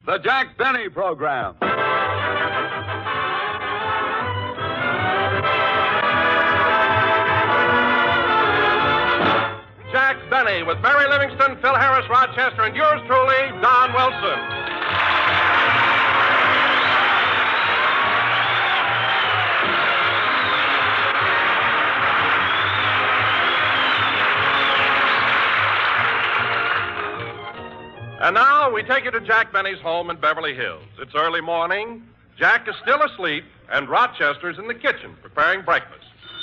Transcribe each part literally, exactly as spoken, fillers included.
The Jack Benny Program. Jack Benny with Mary Livingston, Phil Harris, Rochester, and yours truly, Don Wilson. And now we take you to Jack Benny's home in Beverly Hills. It's early morning. Jack is still asleep, and Rochester's in the kitchen preparing breakfast.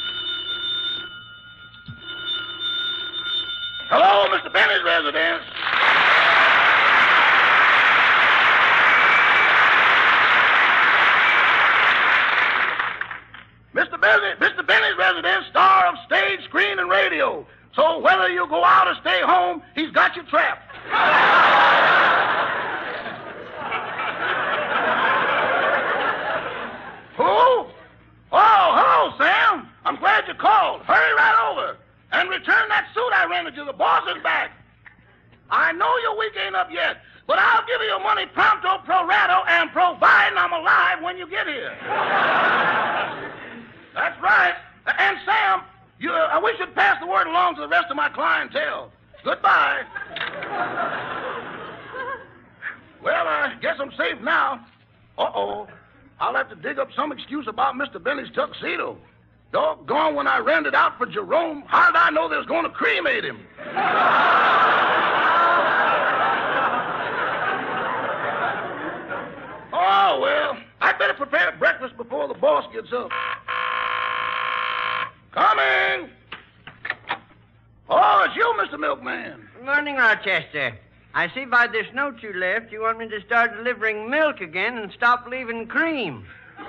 Hello, Mister Benny's residence. Mister Benny, Mister Benny's residence, star of stage, screen, and radio. So whether you go out or stay home, he's got you trapped. Who? Oh, hello, Sam. I'm glad you called. Hurry right over and return that suit I rented you. The boss is back. I know your week ain't up yet, but I'll give you your money pronto, pro rata, and providing I'm alive when you get here. That's right. And Sam, you, uh, I wish you'd pass the word along to the rest of my clientele. Goodbye. Well, I guess I'm safe now. Uh-oh. I'll have to dig up some excuse about Mister Benny's tuxedo. Doggone, when I rented out for Jerome, how did I know they was going to cremate him? Oh, well, I'd better prepare breakfast before the boss gets up. Coming! Oh, it's you, Mister Milkman. Good morning, Rochester. I see by this note you left you want me to start delivering milk again and stop leaving cream.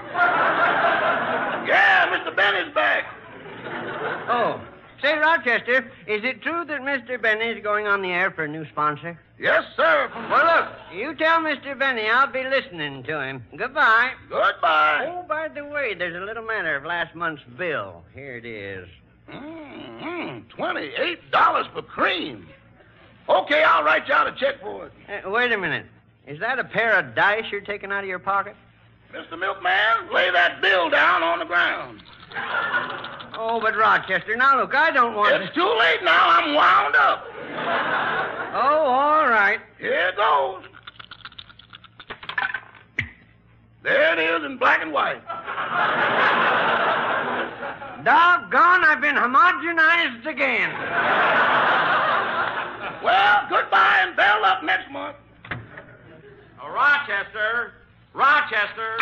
Yeah, Mister Benny's back. Oh. Say, Rochester, is it true that Mister Benny's going on the air for a new sponsor? Yes, sir. Well, look, you tell Mister Benny I'll be listening to him. Goodbye. Goodbye. Oh, by the way, there's a little matter of last month's bill. Here it is. Mm-hmm. twenty-eight dollars for cream. Okay, I'll write you out a check for it. Uh, wait a minute. Is that a pair of dice you're taking out of your pocket? Mister Milkman, lay that bill down on the ground. Oh, but Rochester, now look, I don't want It's too late now. I'm wound up. Oh, all right. Here goes. There it is in black and white. Doggone, I've been homogenized again. Well, goodbye and better luck next month. Oh, Rochester! Rochester!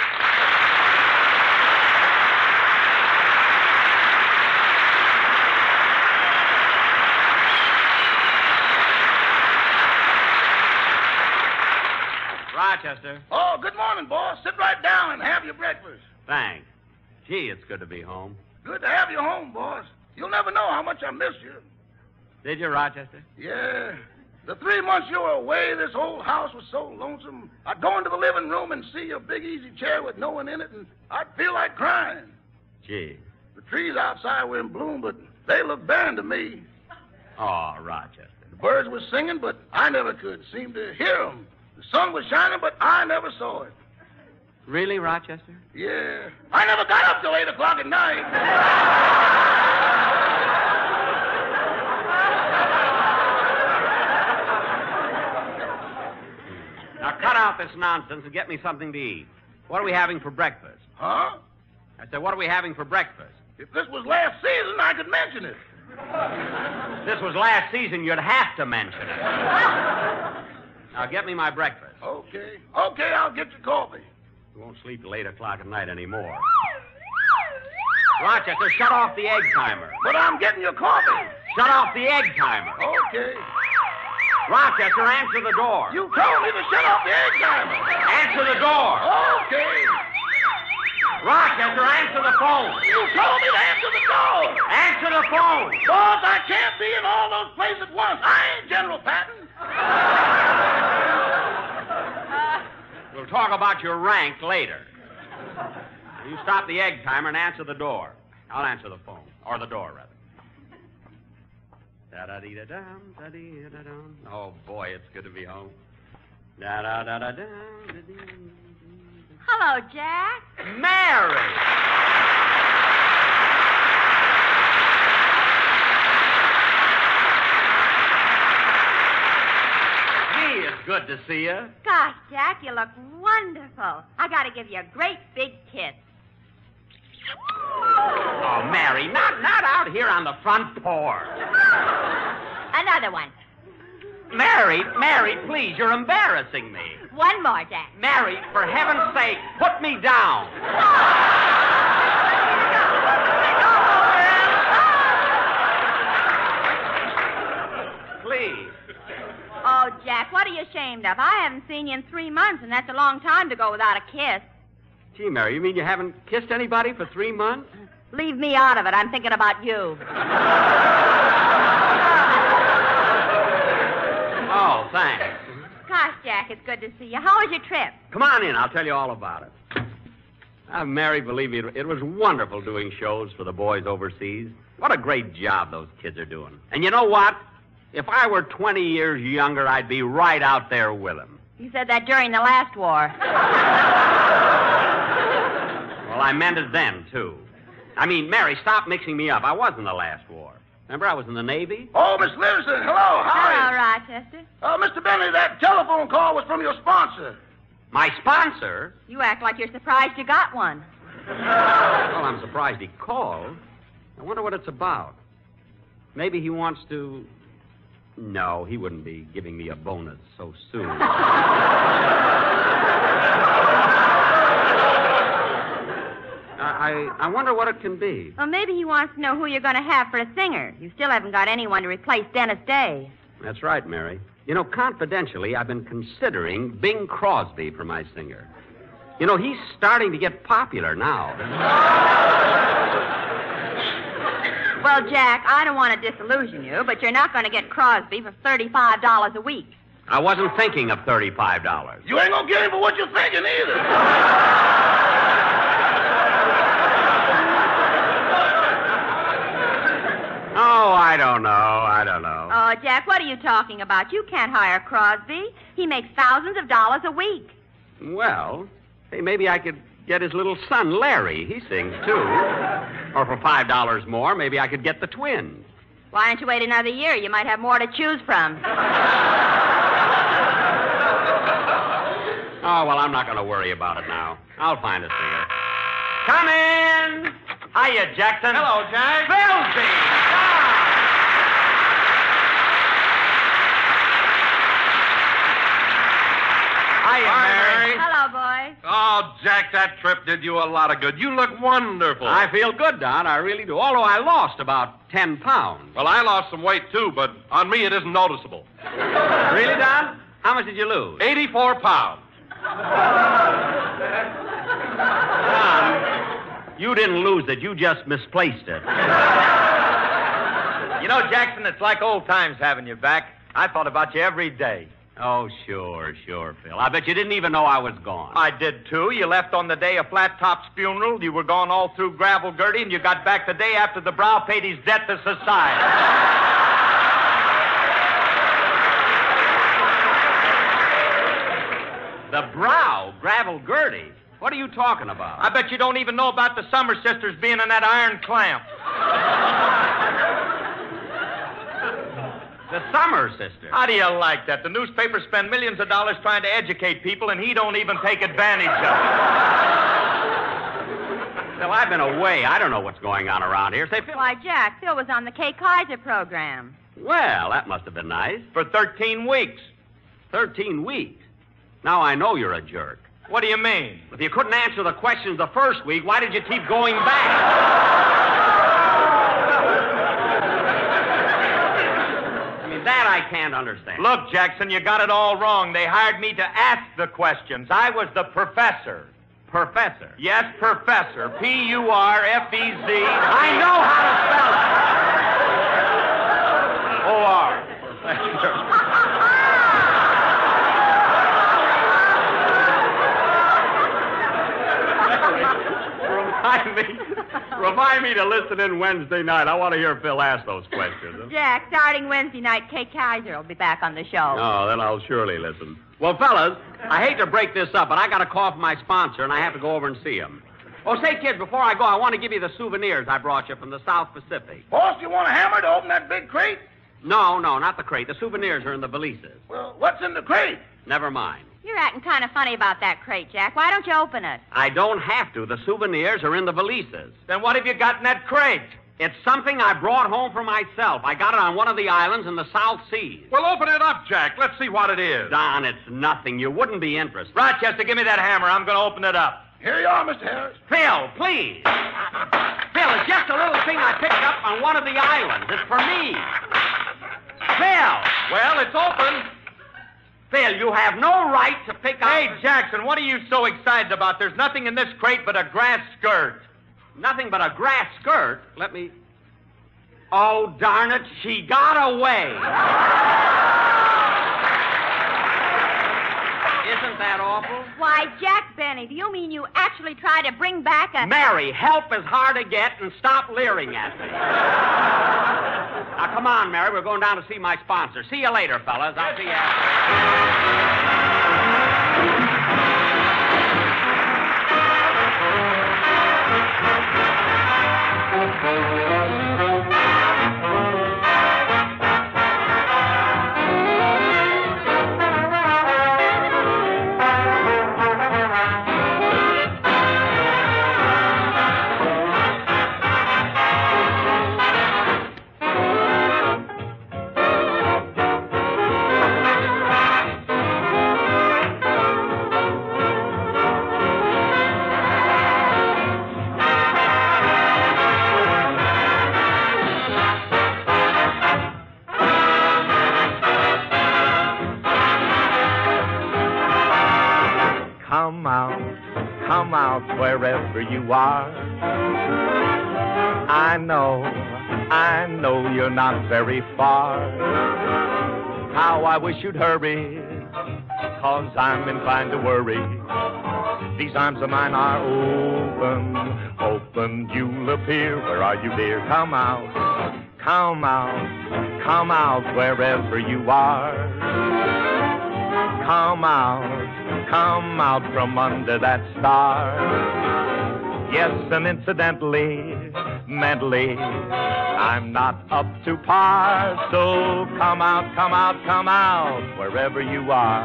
Rochester. Oh, good morning, boss. Sit right down and have your breakfast. Thanks. Gee, it's good to be home. Good to have you home, boss. You'll never know how much I miss you. Did you, Rochester? Yeah. The three months you were away, this whole house was so lonesome. I'd go into the living room and see your big easy chair with no one in it, and I'd feel like crying. Gee. The trees outside were in bloom, but they looked barren to me. Oh, Rochester. The birds were singing, but I never could seem to hear them. The sun was shining, but I never saw it. Really, Rochester? Yeah. I never got up till eight o'clock at night. Now, cut out this nonsense and get me something to eat. What are we having for breakfast? Huh? I said, what are we having for breakfast? If this was last season, I could mention it. If this was last season, you'd have to mention it. Now, get me my breakfast. Okay. Okay, I'll get you coffee. You won't sleep till eight o'clock at night anymore. Rochester, shut off the egg timer. But I'm getting your coffee. Shut off the egg timer. Okay. Rochester, answer the door. You told me to shut off the egg timer. Answer the door. Okay. Rochester, answer the phone. You told me to answer the door. Answer the phone. Boss, I can't be in all those places at once. I ain't General Patton. We'll talk about your rank later. You stop the egg timer and answer the door. I'll answer the phone. Or the door, rather. Da-da-dee-da-dum, da-dee-da-dum. Oh, boy, it's good to be home. Da, da, da, da, da. Hello, Jack. Mary! Gee, it's good to see you. Gosh, Jack, you look wonderful. I got to give you a great big kiss. Oh, Mary, not, not out here on the front porch. Another one. Mary, Mary, please, you're embarrassing me. One more, Jack. Mary, for heaven's sake, put me down. Please. Oh, Jack, what are you ashamed of? I haven't seen you in three months, and that's a long time to go without a kiss. Gee, Mary, you mean you haven't kissed anybody for three months? Leave me out of it. I'm thinking about you. Oh, thanks. Gosh, Jack, it's good to see you. How was your trip? Come on in. I'll tell you all about it. Uh, Mary, believe me, it, it was wonderful doing shows for the boys overseas. What a great job those kids are doing. And you know what? If I were twenty years younger, I'd be right out there with them. You said that during the last war. Well, I meant it then, too. I mean, Mary, stop mixing me up. I was in the last war. Remember, I was in the Navy? Oh, Miss Livingston, hello. How are Hello, you? Rochester. Uh, Mister Bentley, that telephone call was from your sponsor. My sponsor? You act like you're surprised you got one. Well, I'm surprised he called. I wonder what it's about. Maybe he wants to... No, he wouldn't be giving me a bonus so soon. I, I wonder what it can be. Well, maybe he wants to know who you're going to have for a singer. You still haven't got anyone to replace Dennis Day. That's right, Mary. You know, confidentially, I've been considering Bing Crosby for my singer. You know, he's starting to get popular now. Well, Jack, I don't want to disillusion you, but you're not going to get Crosby for thirty-five dollars a week. I wasn't thinking of thirty-five dollars. You ain't gonna get him for what you're thinking either. Oh, I don't know. I don't know. Oh, Jack, what are you talking about? You can't hire Crosby. He makes thousands of dollars a week. Well, hey, maybe I could get his little son, Larry. He sings, too. Or for five dollars more, maybe I could get the twins. Why don't you wait another year? You might have more to choose from. Oh, well, I'm not going to worry about it now. I'll find a singer. Come in! Hiya, Jackson. Hello, Jack. Filthy! Hiya, Mary. Hello, boys. Oh, Jack, that trip did you a lot of good. You look wonderful. I feel good, Don. I really do. Although I lost about ten pounds. Well, I lost some weight, too, but on me it isn't noticeable. Really, Don? How much did you lose? eighty-four pounds. Don, you didn't lose it. You just misplaced it. You know, Jackson, it's like old times having you back. I thought about you every day. Oh, sure, sure, Phil. I bet you didn't even know I was gone. I did, too. You left on the day of Flat Top's funeral. You were gone all through Gravel Gertie, and you got back the day after the Brow paid his debt to society. The Brow, Gravel Gertie? What are you talking about? I bet you don't even know about the Summer Sisters being in that iron clamp. The Summer Sisters. How do you like that? The newspapers spend millions of dollars trying to educate people, and he don't even take advantage of it. Phil, I've been away. I don't know what's going on around here. Say, Phil. Why, Jack, Phil was on the Kay Kaiser program. Well, that must have been nice. For thirteen weeks. Thirteen weeks. Now I know you're a jerk. What do you mean? If you couldn't answer the questions the first week, why did you keep going back? That I can't understand. Look, Jackson, you got it all wrong. They hired me to ask the questions. I was the professor. Professor? Yes, professor. P U R F E Z. I know how to spell it. O R. Remind remind me. Remind me to listen in Wednesday night. I want to hear Phil ask those questions. Huh? Jack, starting Wednesday night, Kate Kaiser will be back on the show. Oh, then I'll surely listen. Well, fellas, I hate to break this up, but I got to call for my sponsor, and I have to go over and see him. Oh, say, kids, before I go, I want to give you the souvenirs I brought you from the South Pacific. Boss, you want a hammer to open that big crate? No, no, not the crate. The souvenirs are in the valises. Well, what's in the crate? Never mind. You're acting kind of funny about that crate, Jack. Why don't you open it? I don't have to. The souvenirs are in the valises. Then what have you got in that crate? It's something I brought home for myself. I got it on one of the islands in the South Seas. Well, open it up, Jack. Let's see what it is. Don, it's nothing. You wouldn't be interested. Rochester, give me that hammer. I'm going to open it up. Here you are, Mister Harris. Phil, please. Phil, it's just a little thing I picked up on one of the islands. It's for me. Phil! Well, it's open. Phil, you have no right to pick up... Hey, Jackson, what are you so excited about? There's nothing in this crate but a grass skirt. Nothing but a grass skirt? Let me... Oh, darn it, she got away. Isn't that awful? Why, Jack Benny, do you mean you actually tried to bring back a... Mary, help is hard to get, and stop leering at me. Now, come on, Mary. We're going down to see my sponsor. See you later, fellas. I'll see you Come out, come out wherever you are. I know, I know you're not very far. How I wish you'd hurry, 'cause I'm inclined to worry. These arms of mine are open, open, you'll appear. Where are you, dear? Come out, come out, come out wherever you are. Come out. Come out from under that star. Yes, and incidentally, mentally, I'm not up to par. So come out, come out, come out, wherever you are.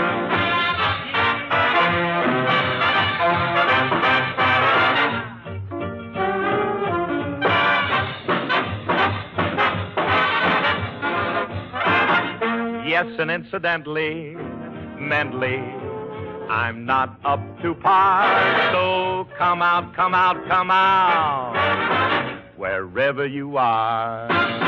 Yes, and incidentally, mentally, I'm not up to par, so come out, come out, come out, wherever you are.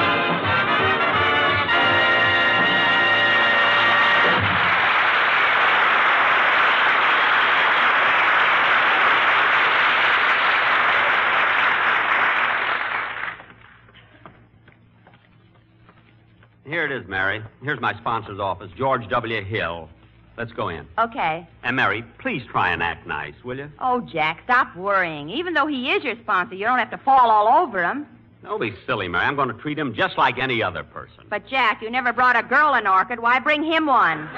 Here it is, Mary. Here's my sponsor's office, George W. Hill. Let's go in. Okay. And, Mary, please try and act nice, will you? Oh, Jack, stop worrying. Even though he is your sponsor, you don't have to fall all over him. Don't be silly, Mary. I'm going to treat him just like any other person. But, Jack, you never brought a girl an orchid. Why bring him one?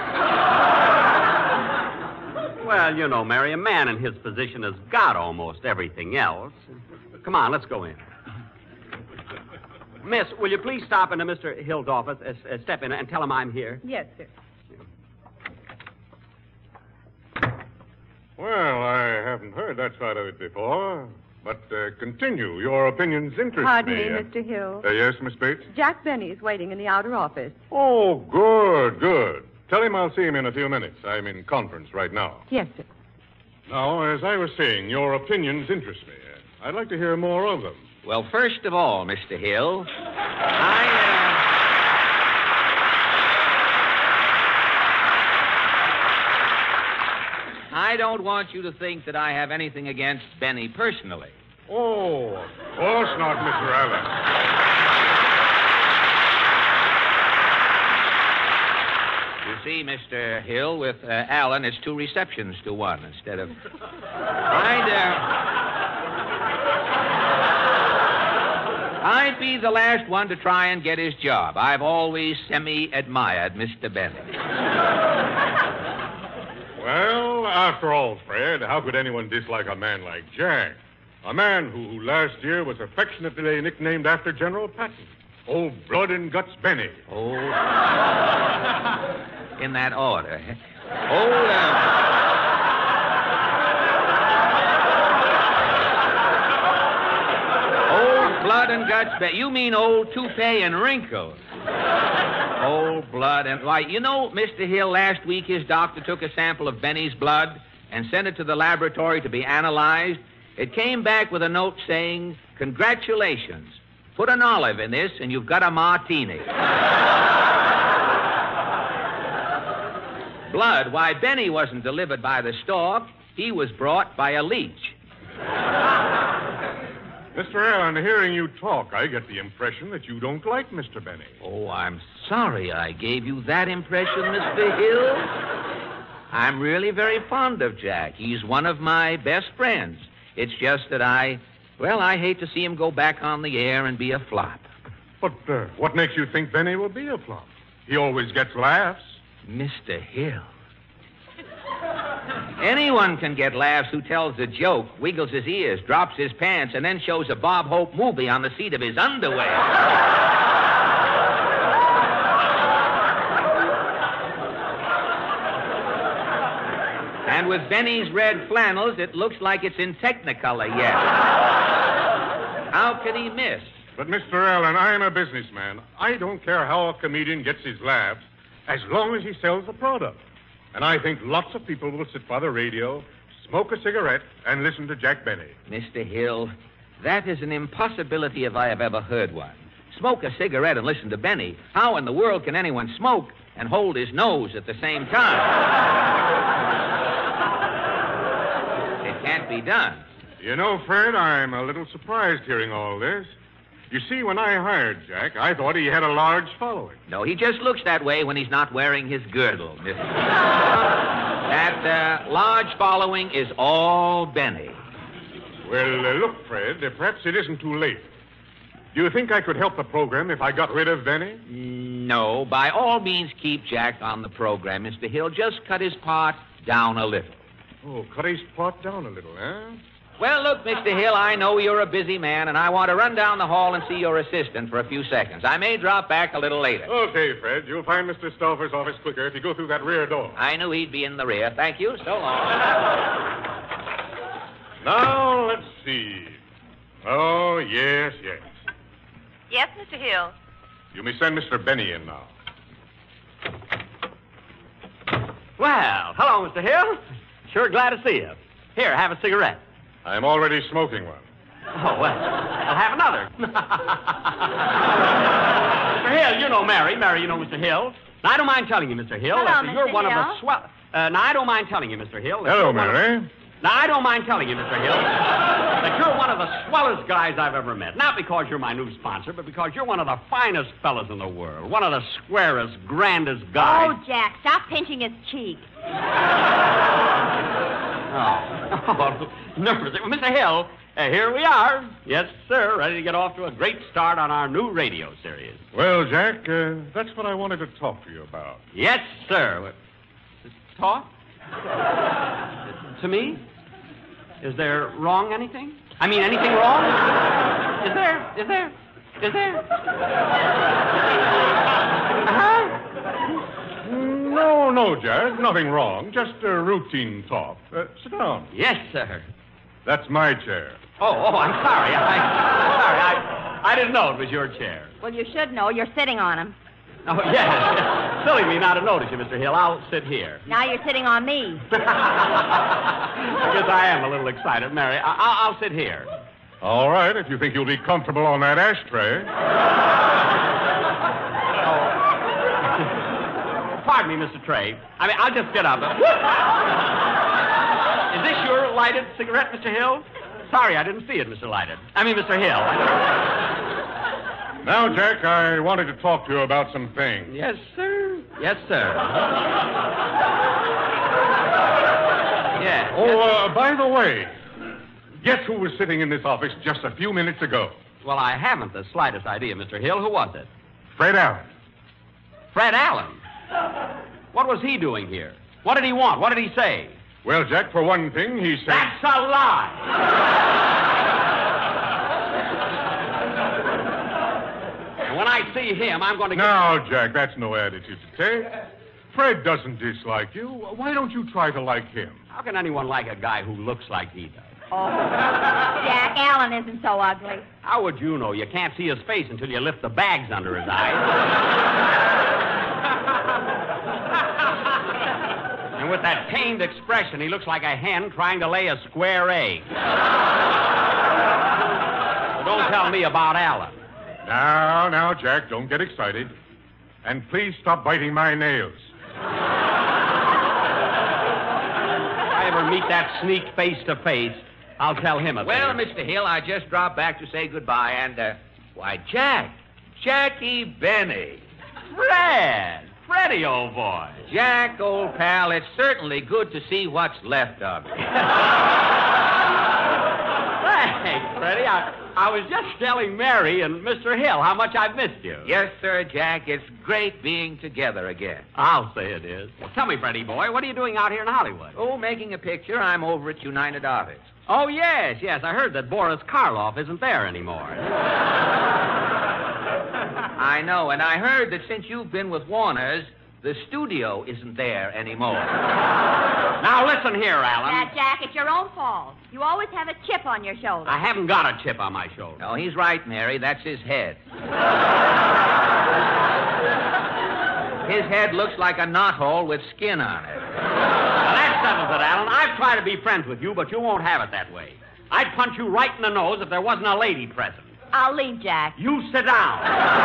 Well, you know, Mary, a man in his position has got almost everything else. Come on, let's go in. Miss, will you please stop into Mister Hill's office, uh, uh, step in and tell him I'm here? Yes, sir. Well, I haven't heard that side of it before. But uh, continue. Your opinions interest Pardon me. me, Uh, Mister Hill. uh, yes, Miss Bates? Jack Benny is waiting in the outer office. Oh, good, good. Tell him I'll see him in a few minutes. I'm in conference right now. Yes, sir. Now, as I was saying, your opinions interest me. I'd like to hear more of them. Well, first of all, Mister Hill, I... I don't want you to think that I have anything against Benny personally. Oh, of course not, Mister Allen. You see, Mister Hill, with uh, Allen, it's two receptions to one instead of... I'd, uh... I'd be the last one to try and get his job. I've always semi-admired Mister Benny. Well, after all, Fred, how could anyone dislike a man like Jack? A man who, who last year was affectionately nicknamed after General Patton. Old Blood and Guts Benny. Oh. In that order. Old, uh... Old Blood and Guts Benny. You mean old toupee and wrinkles. Old blood and... Why, you know, Mister Hill, last week his doctor took a sample of Benny's blood and sent it to the laboratory to be analyzed. It came back with a note saying, congratulations. Put an olive in this and you've got a martini. Blood, why, Benny wasn't delivered by the stork. He was brought by a leech. Mister Allen, hearing you talk, I get the impression that you don't like Mister Benny. Oh, I'm sorry I gave you that impression, Mister Hill. I'm really very fond of Jack. He's one of my best friends. It's just that I, well, I hate to see him go back on the air and be a flop. But uh, what makes you think Benny will be a flop? He always gets laughs. Mister Hill. Anyone can get laughs who tells a joke, wiggles his ears, drops his pants, and then shows a Bob Hope movie on the seat of his underwear. And with Benny's red flannels, it looks like it's in Technicolor yet. How could he miss? But, Mister Allen, I'm a businessman. I don't care how a comedian gets his laughs, as long as he sells the product. And I think lots of people will sit by the radio, smoke a cigarette, and listen to Jack Benny. Mister Hill, that is an impossibility if I have ever heard one. Smoke a cigarette and listen to Benny. How in the world can anyone smoke and hold his nose at the same time? It can't be done. You know, Fred, I'm a little surprised hearing all this. You see, when I hired Jack, I thought he had a large following. No, he just looks that way when he's not wearing his girdle, Mister That uh, large following is all Benny. Well, uh, look, Fred, uh, perhaps it isn't too late. Do you think I could help the program if I got rid of Benny? No, by all means keep Jack on the program, Mister Hill. Just cut his part down a little. Oh, cut his part down a little, eh? Well, look, Mister Hill, I know you're a busy man, and I want to run down the hall and see your assistant for a few seconds. I may drop back a little later. Okay, Fred. You'll find Mister Stauffer's office quicker if you go through that rear door. I knew he'd be in the rear. Thank you. So long. Now, let's see. Oh, yes, yes. Yes, Mister Hill. You may send Mister Benny in now. Well, hello, Mister Hill. Sure glad to see you. Here, have a cigarette. I'm already smoking one. Oh, well, I'll have another. Mister Hill, you know Mary. Mary, you know Mister Hill. Now, I don't mind telling you, Mister Hill, Hello, that Mister you're one Hill. of the swell... Uh, now, I don't mind telling you, Mister Hill... that Hello, you're one of- Mary. Now, I don't mind telling you, Mister Hill, that you're one of the swellest guys I've ever met. Not because you're my new sponsor, but because you're one of the finest fellas in the world. One of the squarest, grandest guys. Oh, Jack, stop pinching his cheek. Oh, oh nervous. Well, Mister Hill, uh, here we are. Yes, sir, ready to get off to a great start on our new radio series. Well, Jack, uh, that's what I wanted to talk to you about. Yes, sir. What, talk? To me? Is there wrong anything? I mean, anything wrong? Is there? Is there? Is there? Uh-huh. No, no, Jack, nothing wrong. Just a routine talk. Uh, sit down. Yes, sir. That's my chair. Oh, oh, I'm sorry. I, I'm sorry. I, I didn't know it was your chair. Well, you should know. You're sitting on him. Oh, yes. yes. Silly me not to notice you, Mister Hill. I'll sit here. Now you're sitting on me. I guess I am a little excited, Mary. I- I'll-, I'll sit here. All right, if you think you'll be comfortable on that ashtray. Oh. Pardon me, Mister Trey. I mean, I'll just get up. Is this your lighted cigarette, Mister Hill? Sorry, I didn't see it, Mister Lighted. I mean, Mister Hill. Now, Jack, I wanted to talk to you about some things. Yes, sir. Yes, sir. Yeah. Oh, uh, by the way, Guess who was sitting in this office just a few minutes ago? Well, I haven't the slightest idea, Mister Hill. Who was it? Fred Allen. Fred Allen? What was he doing here? What did he want? What did he say? Well, Jack, for one thing, he said... That's a lie! And when I see him, I'm going to get... Now, Jack, that's no attitude to take. Fred doesn't dislike you. Why don't you try to like him? How can anyone like a guy who looks like he does? Oh, Jack, Allen isn't so ugly. How would you know? You can't see his face until you lift the bags under his eyes. And with that pained expression, he looks like a hen trying to lay a square egg. So don't tell me about Allen. Now, now, Jack, don't get excited. And please stop biting my nails. If I ever meet that sneak face to face, I'll tell him a Well, thing. Mister Hill, I just dropped back to say goodbye, and, uh, why, Jack, Jackie Benny. Fred! Freddie, old boy. Jack, old pal, it's certainly good to see what's left of you. Thanks, Freddie. I, I was just telling Mary and Mister Hill how much I've missed you. Yes, sir, Jack, it's great being together again. I'll say it is. Well, tell me, Freddie boy, what are you doing out here in Hollywood? Oh, making a picture. I'm over at United Artists. Oh, yes, yes. I heard that Boris Karloff isn't there anymore. I know, and I heard that since you've been with Warner's, the studio isn't there anymore. Now, listen here, Alan. Now, Jack, it's your own fault. You always have a chip on your shoulder. I haven't got a chip on my shoulder. No, he's right, Mary. That's his head. His head looks like a knothole with skin on it. Now, that settles it, Alan. I've tried to be friends with you, but you won't have it that way. I'd punch you right in the nose if there wasn't a lady present. I'll leave, Jack. You sit down.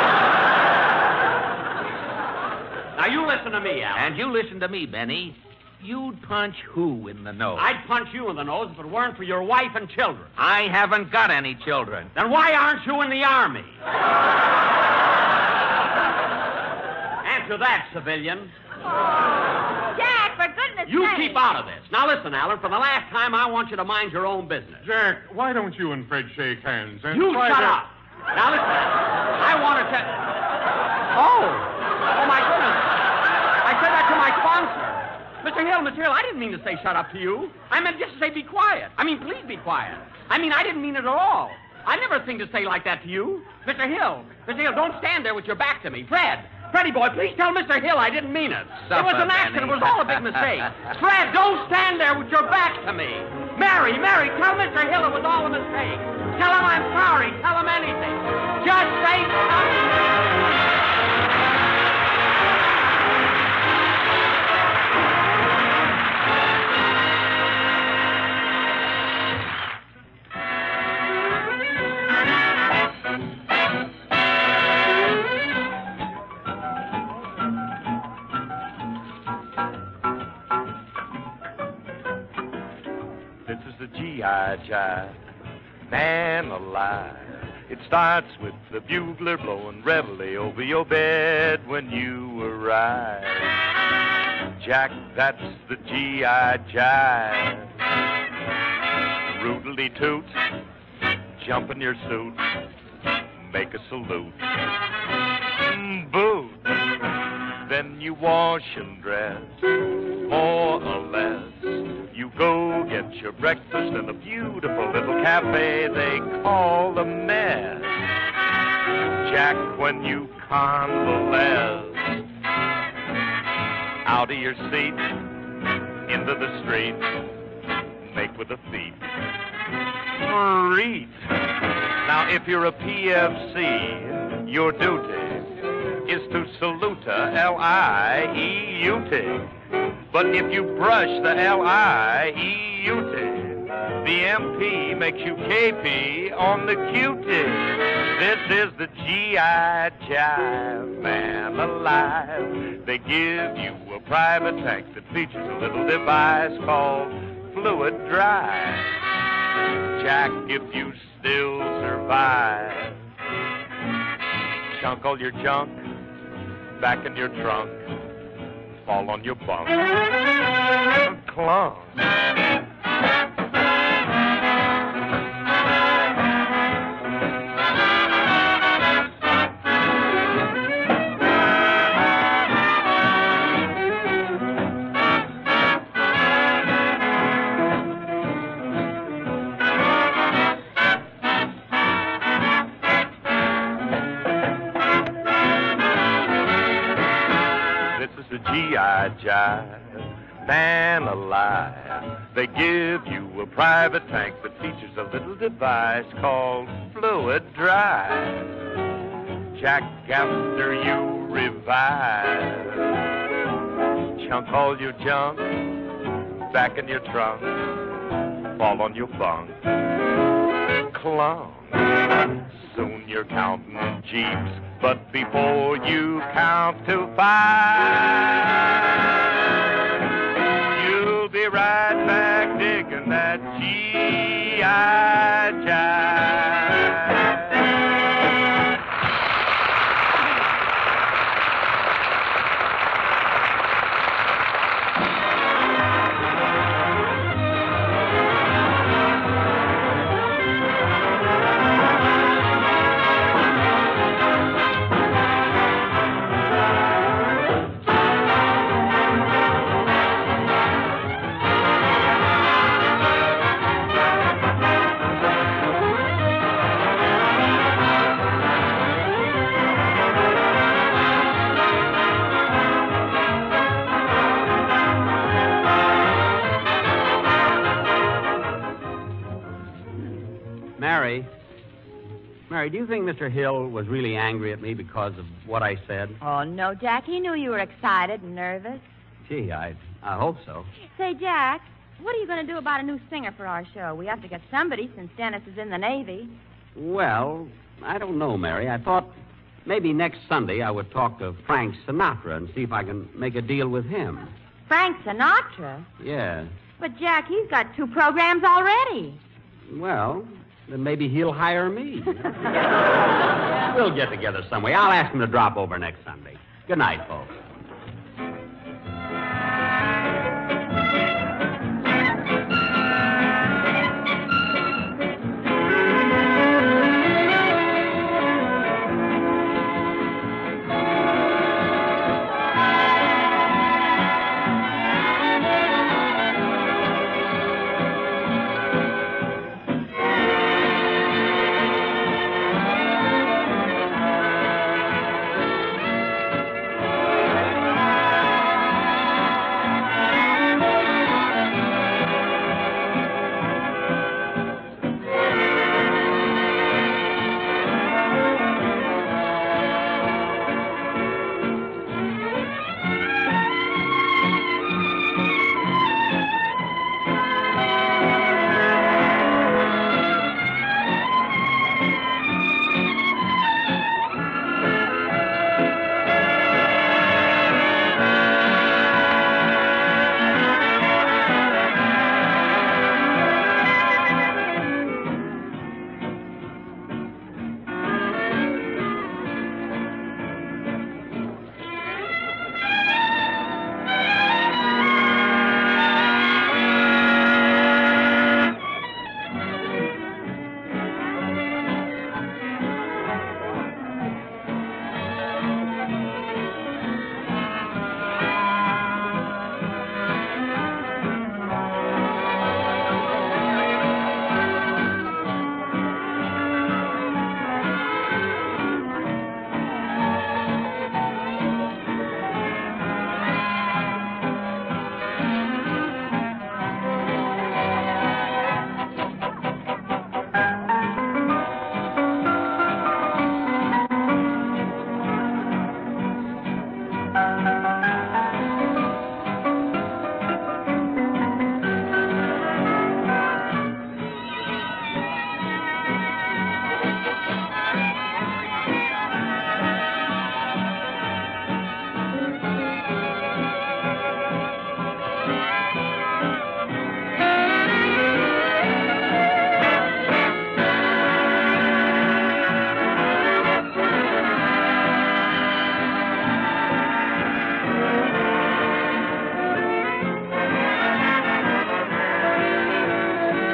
Now, you listen to me, Alan. And you listen to me, Benny. You'd punch who in the nose? I'd punch you in the nose if it weren't for your wife and children. I haven't got any children. Then why aren't you in the Army? Answer that, civilian. Oh, Jack, for goodness You sake. keep out of this. Now, listen, Alan, for the last time, I want you to mind your own business. Jack, why don't you and Fred shake hands and You try shut to... up. Now, listen, I want to tell... Oh. Oh, my goodness. I said that to my sponsor. Mister Hill, Mister Hill, I didn't mean to say shut up to you. I meant just to say be quiet. I mean, please be quiet. I mean, I didn't mean it at all. I never think to say like that to you. Mister Hill, Mister Hill, don't stand there with your back to me. Fred, Freddie boy, please tell Mister Hill I didn't mean it. Supper, it was an accident. Benny. It was all a big mistake. Fred, don't stand there with your back to me. Mary, Mary, tell Mister Hill it was all a mistake. Tell him I'm sorry. Tell him anything. Just say something. This is the G I Jive, man alive. It starts with the bugler blowing reveille over your bed when you arrive. Jack, that's the G I Jive. Rootily toot, jump in your suit, make a salute. Mm, boot, then you wash and dress, more or less. You go get your breakfast in a beautiful little cafe they call the Mess. Jack, when you convalesce out of your seat, into the street, make with a feet. Reet. Now, if you're a P F C, your duty is to salute L I E U T. But if you brush the L I E U T, the M P makes you K P on the Q T. This is the G I Jive, man alive. They give you a private tank that features a little device called Fluid Drive. Jack, if you still survive, chunk all your junk back in your trunk. Fall on your bunk. Clunk. I jive. Man alive, they give you a private tank that features a little device called Fluid Drive. Jack, after you revive, chunk all your junk back in your trunk, fall on your bunk, clunk. Soon you're counting Jeeps, but before you count to five, you'll be right back digging that G I jive. Mary, Mary, do you think Mister Hill was really angry at me because of what I said? Oh, no, Jack. He knew you were excited and nervous. Gee, I, I hope so. Say, Jack, what are you going to do about a new singer for our show? We have to get somebody since Dennis is in the Navy. Well, I don't know, Mary. I thought maybe next Sunday I would talk to Frank Sinatra and see if I can make a deal with him. Frank Sinatra? Yeah. But, Jack, he's got two programs already. Well, then maybe he'll hire me. We'll get together some way. I'll ask him to drop over next Sunday. Good night, folks.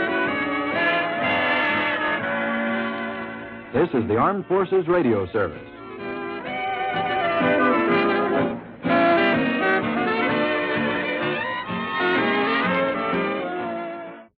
This is the Armed Forces Radio Service.